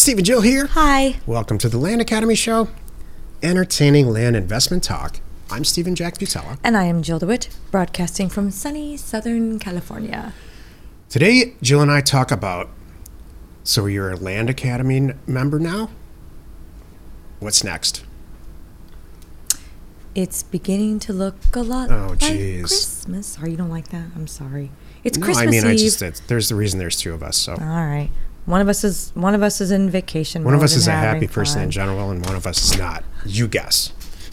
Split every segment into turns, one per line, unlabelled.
Steve and Jill here.
Hi.
Welcome to the Land Academy Show, entertaining land investment talk. I'm Stephen Jack Butella.
And I am Jill DeWitt, broadcasting from sunny Southern California.
Today, Jill and I talk about, so you're a Land Academy member now? What's next?
It's beginning to look a lot like Christmas. Sorry, you don't like that? I'm sorry. It's Christmas Eve.
There's the reason there's two of us. So
all right. One of us is in vacation.
One of us is a happy person in general, and one of us is not. You guess.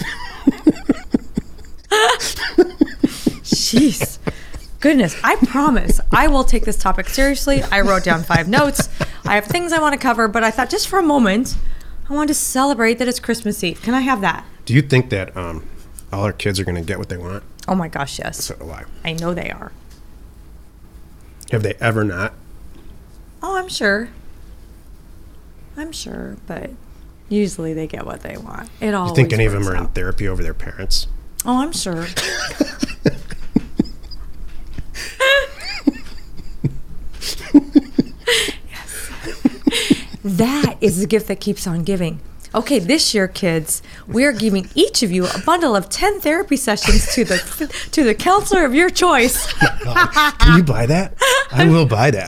Jeez. Goodness, I promise I will take this topic seriously. I wrote down 5 notes. I have things I want to cover, but I thought just for a moment, I wanted to celebrate that it's Christmas Eve. Can I have that?
Do you think that all our kids are going to get what they want?
Oh my gosh, yes.
So do I.
I know they are.
Have they ever not?
Oh, I'm sure, but usually they get what they want. It always
You think any of them are
out.
in therapy over their parents?
Oh, I'm sure. Yes. That is the gift that keeps on giving. Okay, this year, kids, we are giving each of you a bundle of 10 therapy sessions to the counselor of your choice.
Oh my God. Can you buy that? I will buy that.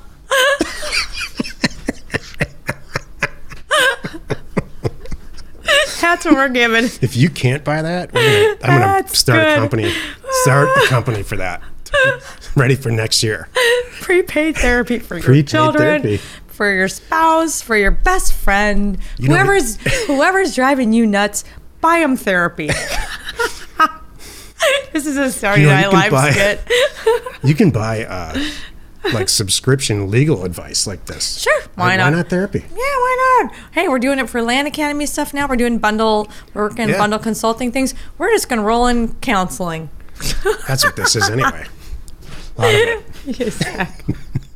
That's what we're giving.
If you can't buy that, I'm going to start a company for that. Ready for next year.
Prepaid therapy for your children, for your spouse, for your best friend, whoever's driving you nuts. Buy them therapy. This is a Saturday Night Live skit.
You can buy like subscription legal advice like this.
Sure, why not?
Why not therapy?
Yeah, why not? Hey, we're doing it for Land Academy stuff now. We're doing bundle consulting things. We're just going to roll in counseling.
That's what this is anyway. A lot of it.
Exactly.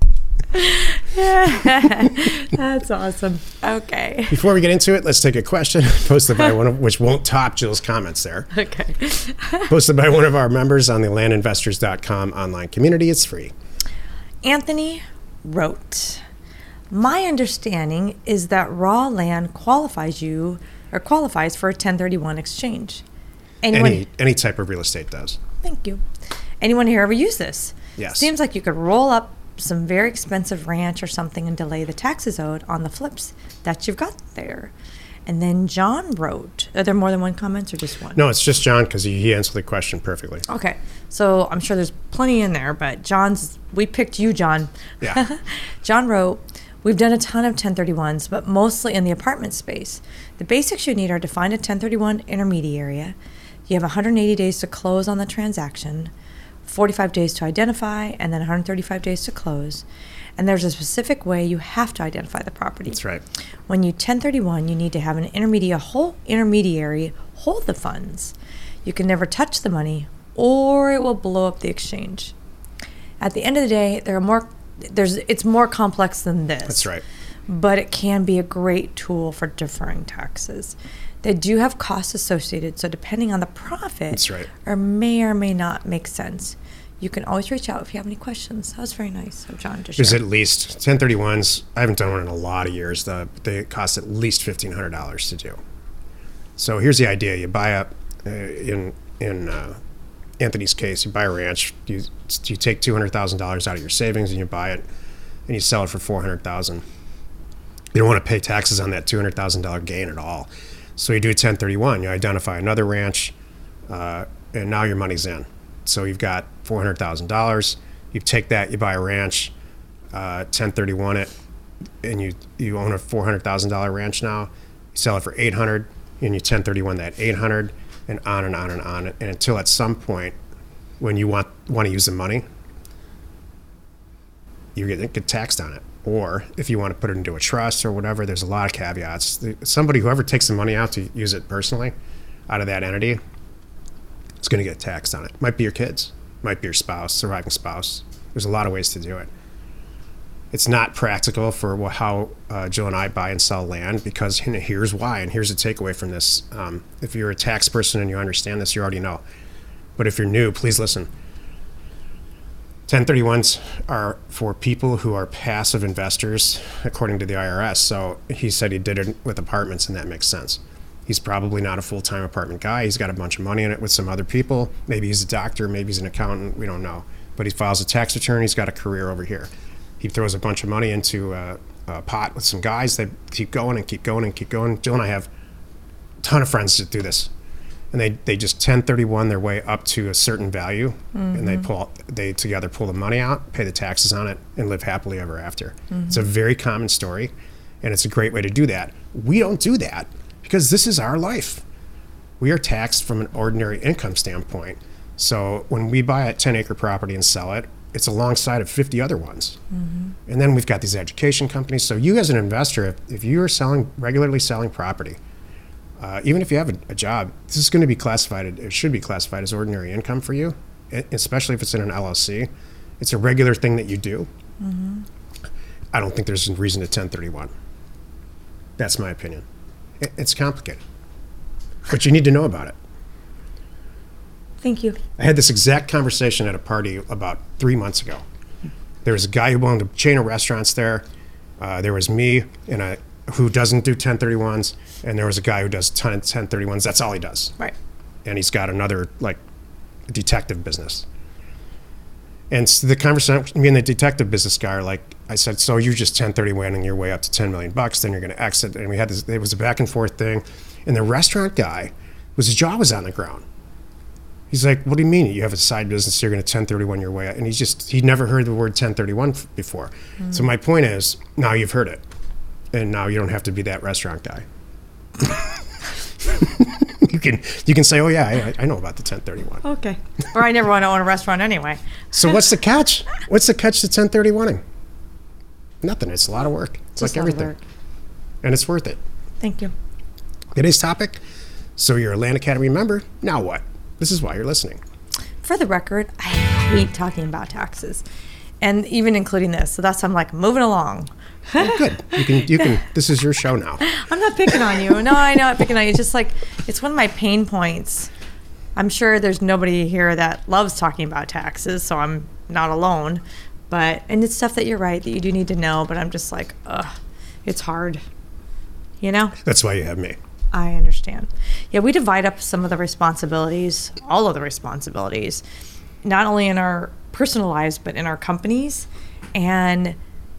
Yeah, that's awesome. Okay.
Before we get into it, let's take a question posted by which won't top Jill's comments there.
Okay.
Posted by one of our members on the landinvestors.com online community. It's free.
Anthony wrote, "My understanding is that raw land qualifies for a 1031 exchange.
Any type of real estate does.
Thank you. Anyone here ever use this?
Yes.
Seems like you could roll up some very expensive ranch or something and delay the taxes owed on the flips that you've got there." And then John wrote, are there more than one comment or just one?
No, it's just John because he answered the question perfectly.
Okay. So I'm sure there's plenty in there, but we picked you, John.
Yeah.
John wrote, "We've done a ton of 1031s, but mostly in the apartment space. The basics you need are to find a 1031 intermediary. You have 180 days to close on the transaction, 45 days to identify, and then 135 days to close. And there's a specific way you have to identify the property.
That's right.
When you 1031, you need to have an intermediary hold the funds. You can never touch the money, or it will blow up the exchange. At the end of the day, it's more complex than this.
That's right.
But it can be a great tool for deferring taxes. They do have costs associated, so depending on the profit,
That's right.
or may not make sense. You can always reach out if you have any questions." That was very nice of John to share.
There's at least 1031s. I haven't done one in a lot of years. They cost at least $1,500 to do. So here's the idea: you buy up in Anthony's case, you buy a ranch. You take $200,000 out of your savings and you buy it, and you sell it for $400,000. You don't want to pay taxes on that $200,000 gain at all. So you do a 1031. You identify another ranch, and now your money's in. So you've got $400,000. You take that, you buy a ranch, 1031 it, and you own a $400,000 ranch now. You sell it for $800, and you 1031 that $800, and on and on and on, and until at some point, when you want to use the money, you get taxed on it. Or if you want to put it into a trust or whatever, there's a lot of caveats. Whoever takes the money out to use it personally out of that entity, it's going to get taxed on it. Might be your kids, might be your spouse, surviving spouse. There's a lot of ways to do it. It's not practical for how Jill and I buy and sell land, because here's why, and here's the takeaway from this. If you're a tax person and you understand this, you already know. But if you're new, please listen. 1031s are for people who are passive investors, according to the IRS. So he said he did it with apartments, and that makes sense. He's probably not a full-time apartment guy. He's got a bunch of money in it with some other people. Maybe he's a doctor, maybe he's an accountant, we don't know. But he files a tax return, he's got a career over here. He throws a bunch of money into a pot with some guys. They keep going and keep going and keep going. Jill and I have a ton of friends that do this. And they just 1031 their way up to a certain value, and they together pull the money out, pay the taxes on it, and live happily ever after. It's a very common story, and it's a great way to do that. We don't do that because this is our life. We are taxed from an ordinary income standpoint. So when we buy a 10-acre property and sell it, it's alongside of 50 other ones. And then we've got these education companies. So you as an investor, if you are regularly selling property, even if you have a job, this is going to be classified, it should be classified as ordinary income for you, especially if it's in an LLC. It's a regular thing that you do. I don't think there's a reason to 1031. That's my opinion. It's complicated, but you need to know about it.
Thank you.
I had this exact conversation at a party about 3 months ago. There was a guy who owned a chain of restaurants there. There was me and who doesn't do 1031s, and there was a guy who does 1031s. That's all he does.
Right.
And he's got another detective business. And so the conversation, me and the detective business guy are like, I said, so you're just 1031ing your way up to $10 million, then you're going to exit. And we had this, it was a back and forth thing. And the restaurant guy, his jaw was on the ground. He's like, what do you mean? You have a side business, you're going to 1031 your way up. And he'd never heard the word 1031 before. So my point is, now you've heard it. And now you don't have to be that restaurant guy. You can say, oh yeah, I know about the 1031.
Okay. Or I never want to own a restaurant anyway.
So what's the catch? What's the catch to 1031ing? Nothing. It's a lot of work. It's like everything. And it's worth it.
Thank you.
Today's topic. So you're a Land Academy member. Now what? This is why you're listening.
For the record, I hate talking about taxes, and even including this. So that's I'm like moving along.
Oh, good. You can. This is your show now.
I'm not picking on you. No, I know I'm picking on you. It's just like it's one of my pain points. I'm sure there's nobody here that loves talking about taxes, so I'm not alone. And it's stuff that you're right that you do need to know. But I'm just like, it's hard. You know.
That's why you have me.
I understand. Yeah, we divide up some of the responsibilities, all of the responsibilities, not only in our personal lives but in our companies, and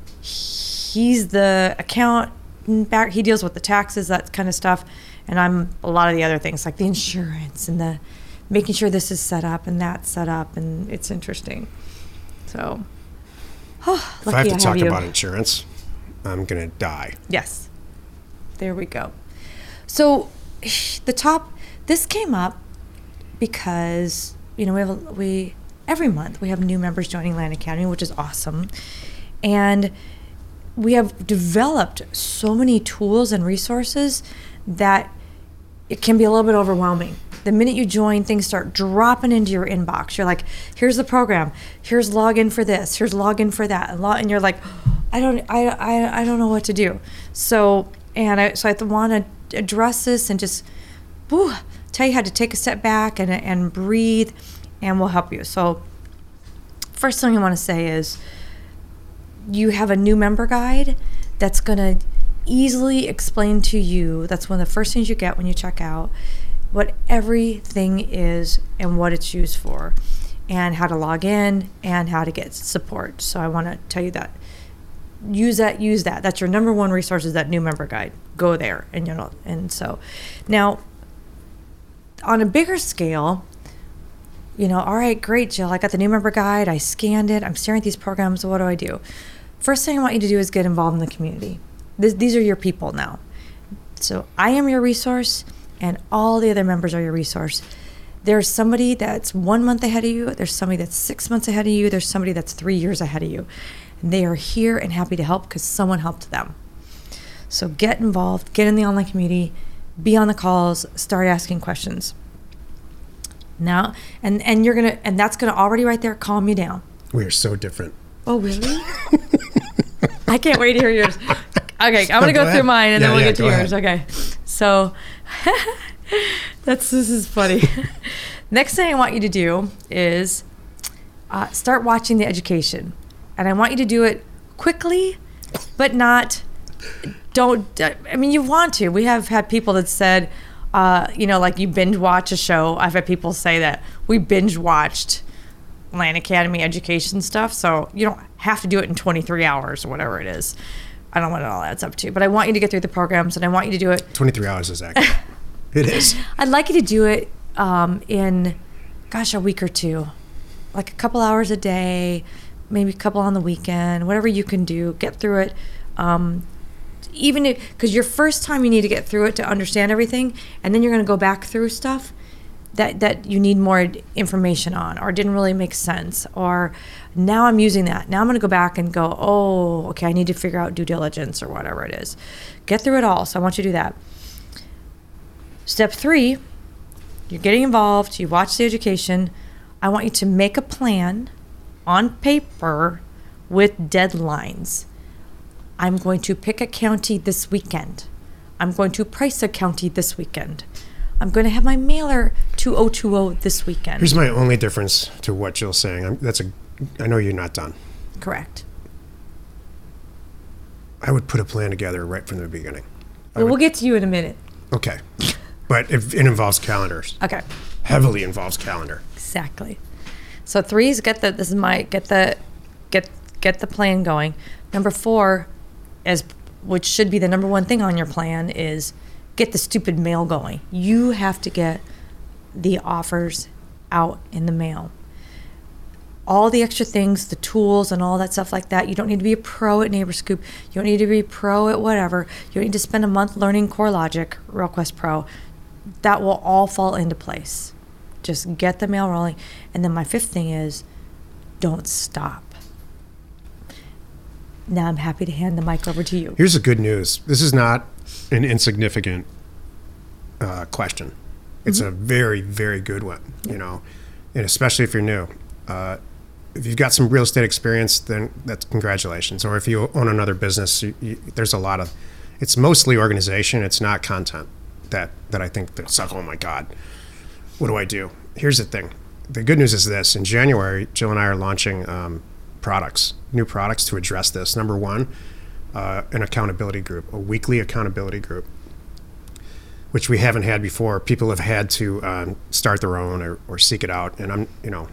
he's the account back. He deals with the taxes, that kind of stuff, and I'm a lot of the other things like the insurance and the making sure this is set up and that's set up, and it's interesting. So,
if I have to talk about insurance, I'm gonna die.
Yes, there we go. So, this came up because we every month we have new members joining Land Academy, which is awesome, and we have developed so many tools and resources that it can be a little bit overwhelming. The minute you join, things start dropping into your inbox. You're like, here's the program, here's login for this, here's login for that, and you're like, I don't know what to do. So I want to address this and just tell you how to take a step back and breathe, and we'll help you. So first thing I want to say is you have a new member guide that's going to easily explain to you, that's one of the first things you get when you check out, what everything is and what it's used for, and how to log in and how to get support. So I want to tell you that. Use that. That's your number one resource, is that new member guide. Go there. And so now on a bigger scale, all right, great, Jill, I got the new member guide. I scanned it. I'm staring at these programs. So what do I do? First thing I want you to do is get involved in the community. These are your people now. So I am your resource, and all the other members are your resource. There's somebody that's 1 month ahead of you. There's somebody that's 6 months ahead of you. There's somebody that's 3 years ahead of you. And they are here and happy to help because someone helped them. So get involved, get in the online community, be on the calls, start asking questions. Now, and that's gonna already right there calm you down.
We are so different.
Oh, really? I can't wait to hear yours. Okay, I'm gonna go through mine and then we'll get to yours. Ahead. Okay, so this is funny. Next thing I want you to do is start watching the education. And I want you to do it quickly, but not, I mean, you want to. We have had people that said, like you binge watch a show. I've had people say that we binge watched Land Academy education stuff, so you don't have to do it in 23 hours or whatever it is. I don't know what it all adds up to, but I want you to get through the programs, and I want you to do it.
23 hours is accurate. It is.
I'd like you to do it in, a week or two. Like a couple hours a day, maybe a couple on the weekend, whatever you can do. Get through it. Even because your first time you need to get through it to understand everything, and then you're going to go back through stuff that you need more information on, or didn't really make sense, or now I'm using that. Now I'm going to go back and go, oh, okay, I need to figure out due diligence or whatever it is. Get through it all. So I want you to do that. Step 3, you're getting involved. You watch the education. I want you to make a plan on paper with deadlines. I'm going to pick a county this weekend. I'm going to price a county this weekend. I'm going to have my mailer 2020 this weekend.
Here's my only difference to what Jill's saying. I know you're not done.
Correct.
I would put a plan together right from the beginning.
We'll get to you in a minute.
Okay. But it involves calendars.
Okay.
Heavily involves calendar.
Exactly. So 3 is get the plan going. Number 4, which should be the number 1 thing on your plan, is get the stupid mail going. You have to get the offers out in the mail. All the extra things, the tools and all that stuff like that. You don't need to be a pro at NeighborScoop. You don't need to be a pro at whatever. You don't need to spend a month learning CoreLogic, RailQuest Pro. That will all fall into place. Just get the mail rolling. And then my 5th thing is, don't stop. Now I'm happy to hand the mic over to you.
Here's the good news. This is not an insignificant question. It's a very, very good one, and especially if you're new. If you've got some real estate experience, then that's congratulations. Or if you own another business, there's a lot of, it's mostly organization. It's not content that I think that's like, oh my God, what do I do? Here's the thing. The good news is this. In January, Jill and I are launching new products to address this. Number 1, an accountability group, a weekly accountability group, which we haven't had before. People have had to start their own or seek it out. And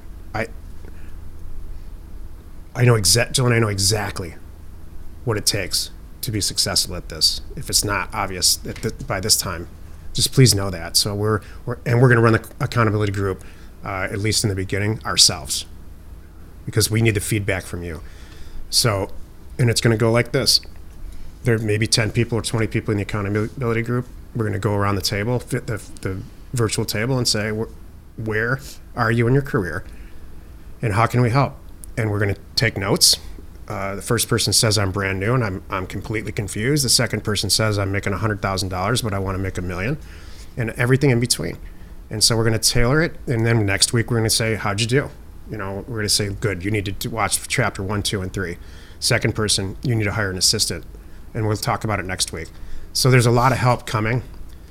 Jill and I know exactly what it takes to be successful at this. If it's not obvious by this time, just please know that. So we're going to run the accountability group, at least in the beginning, ourselves, because we need the feedback from you. So, and it's going to go like this. There may be 10 people or 20 people in the accountability group. We're going to go around the table, the virtual table, and say, where are you in your career, and how can we help? And we're going to take notes. The first person says, I'm brand new and I'm completely confused. The second person says, I'm making $100,000, but I want to make $1 million, and everything in between. And so we're going to tailor it. And then next week, we're going to say, how'd you do? We're going to say, good, you need to watch chapter 1, 2, and 3. Second person, you need to hire an assistant. And we'll talk about it next week. So there's a lot of help coming.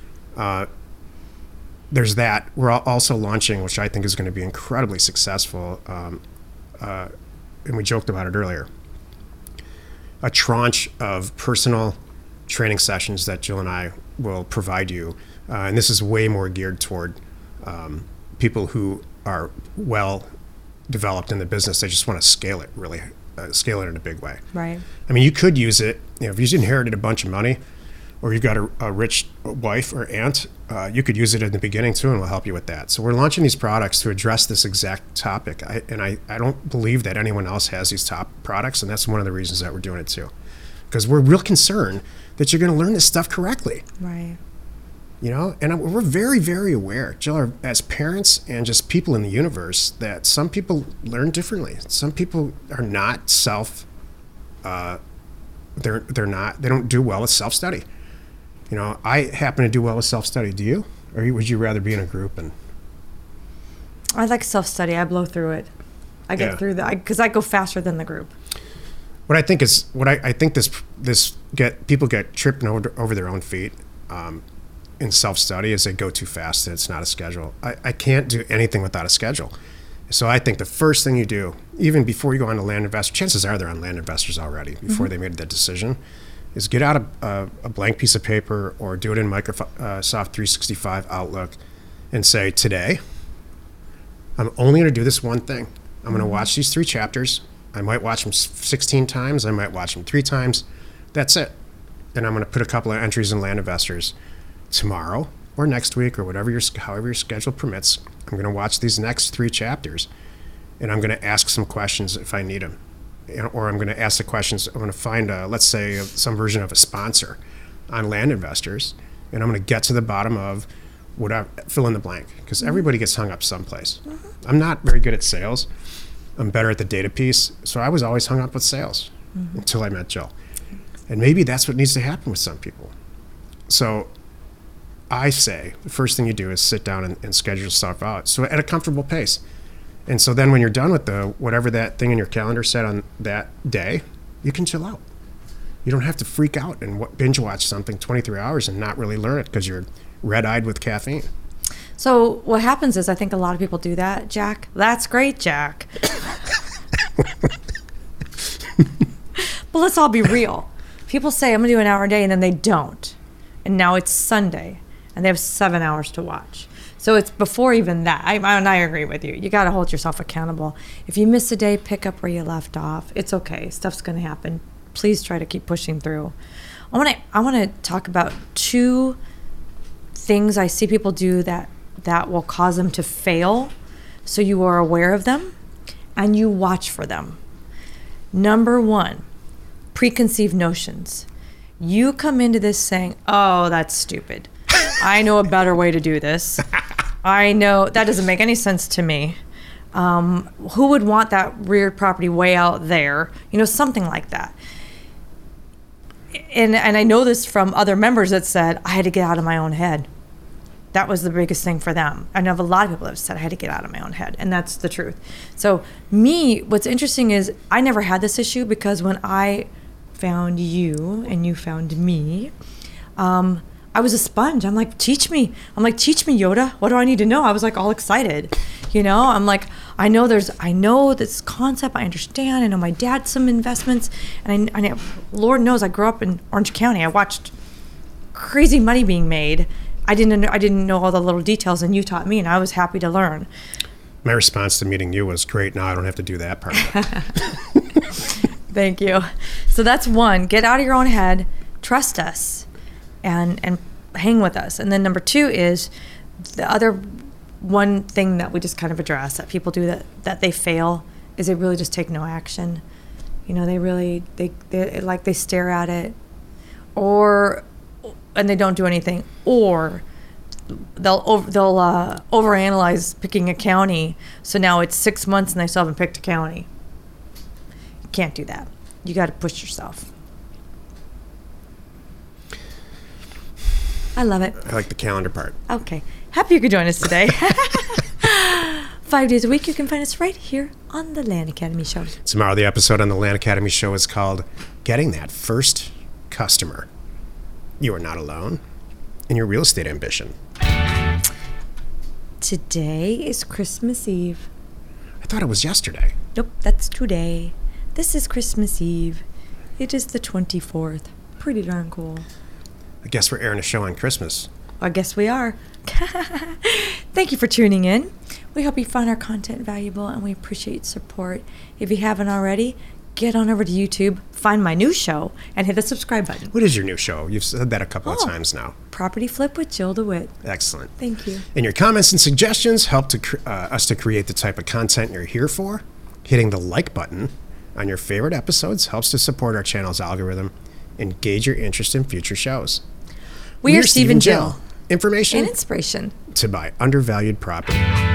There's that. We're also launching, which I think is going to be incredibly successful, and we joked about it earlier, a tranche of personal training sessions that Jill and I will provide you. And this is way more geared toward people who are well developed in the business. They just want to scale it in a big way.
Right.
I mean, you could use it, if you inherited a bunch of money, or you've got a rich wife or aunt, you could use it in the beginning too, and we'll help you with that. So we're launching these products to address this exact topic. I don't believe that anyone else has these top products, and that's one of the reasons that we're doing it too. Because we're real concerned that you're going to learn this stuff correctly.
Right.
And we're very, very aware, Jill, as parents and just people in the universe, that some people learn differently. Some people are not they don't do well with self-study. I happen to do well with self-study. Do you? Or would you rather be in a group? And
I like self-study. I blow through it. I get through that because I go faster than the group.
I think people get tripped over their own feet in self-study as they go too fast, and it's not a schedule. I can't do anything without a schedule. So I think the first thing you do, even before you go on to Land Investor, chances are they're on Land Investors already before they made that decision, is get out a blank piece of paper or do it in Microsoft 365 Outlook and say, today, I'm only going to do this one thing. I'm going to watch these 3 chapters. I might watch them 16 times. I might watch them 3 times. That's it. And I'm going to put a couple of entries in Land Investors tomorrow or next week or however your schedule permits. I'm going to watch these next 3 chapters, and I'm going to ask some questions if I need them. Or I'm going to ask the questions. I'm going to find, let's say, some version of a sponsor on Land Investors, and I'm going to get to the bottom of whatever, fill in the blank, because everybody gets hung up someplace. I'm not very good at sales. I'm better at the data piece, so I was always hung up with sales until I met Jill. And maybe that's what needs to happen with some people. So I say the first thing you do is sit down and schedule yourself out, so at a comfortable pace. And so then when you're done with whatever that thing in your calendar set on that day, you can chill out. You don't have to freak out and binge watch something 23 hours and not really learn it because you're red-eyed with caffeine.
So what happens is I think a lot of people do that, Jack. That's great, Jack. But let's all be real. People say, I'm going to do an hour a day, and then they don't. And now it's Sunday, and they have 7 hours to watch. So it's before even that. I agree with you. You got to hold yourself accountable. If you miss a day, pick up where you left off. It's okay. Stuff's going to happen. Please try to keep pushing through. I want to talk about 2 things I see people do that will cause them to fail, so you are aware of them and you watch for them. Number 1, preconceived notions. You come into this saying, oh, that's stupid. I know a better way to do this. I know that doesn't make any sense to me. Who would want that rear property way out there? Something like that. And I know this from other members that said, I had to get out of my own head. That was the biggest thing for them. I know of a lot of people that have said, I had to get out of my own head. And that's the truth. So what's interesting is I never had this issue because when I found you and you found me, I was a sponge. I'm like, teach me. Teach me, Yoda. What do I need to know? I was like all excited. I'm like, I know this concept. I understand. I know my dad some investments. And I Lord knows I grew up in Orange County. I watched crazy money being made. I didn't know all the little details, and you taught me, and I was happy to learn.
My response to meeting you was, great, now I don't have to do that part of it.
Thank you. So that's 1, get out of your own head, trust us, and hang with us. And then number 2 is the other one thing that we just kind of address that people do that they fail is they really just take no action. They stare at it, and they don't do anything, or they'll overanalyze picking a county. So now it's 6 months and they still haven't picked a county. You can't do that. You got to push yourself. I love it.
I like the calendar part.
Okay. Happy you could join us today. 5 days a week, you can find us right here on the Land Academy Show.
Tomorrow, the episode on the Land Academy Show is called Getting That First Customer. You are not alone in your real estate ambition.
Today is Christmas Eve.
I thought it was yesterday.
Nope, that's today. This is Christmas Eve. It is the 24th. Pretty darn cool.
I guess we're airing a show on Christmas.
I guess we are. Thank you for tuning in. We hope you found our content valuable, and we appreciate support. If you haven't already, get on over to YouTube, find my new show, and hit the subscribe button.
What is your new show? You've said that a couple of times now.
Property Flip with Jill DeWitt.
Excellent.
Thank you.
And your comments and suggestions help us to create the type of content you're here for. Hitting the like button on your favorite episodes helps to support our channel's algorithm and gauge your interest in future shows.
We are Steve and Jill.
Information
and inspiration
to buy undervalued property.